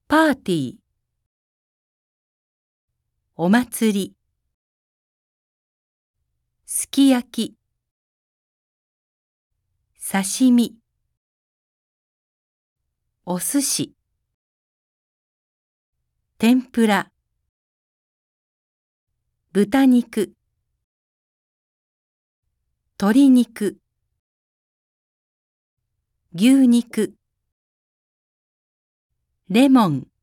パーティー、お祭り、すき焼き、刺身、お寿司、天ぷら、豚肉、鶏肉、牛肉、レモン、